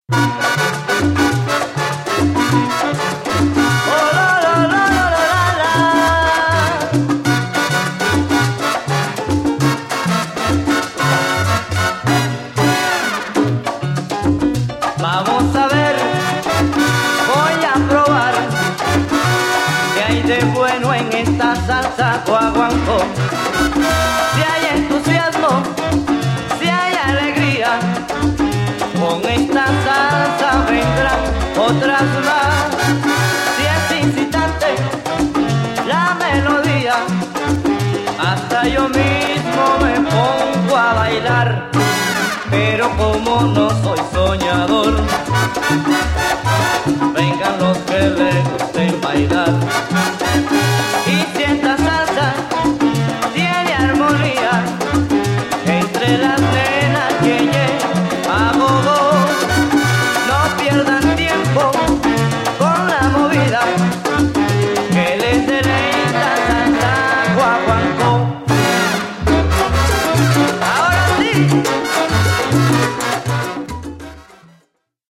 Oh, la, la, la, la, la, la. Vamos a ver, voy a probar qué hay de bueno en esta salsa guaguancó. Si hay entusiasmo, si hay alegría, con esta salsa vendrán otras más. Si es incitante la melodía, hasta yo mismo me pongo a bailar. Pero como no soy soñador, vengan los que les gusten bailar. Y si esta salsa tiene armonía, entre las nenas ye a gogo, no pierdan tiempo con la movida.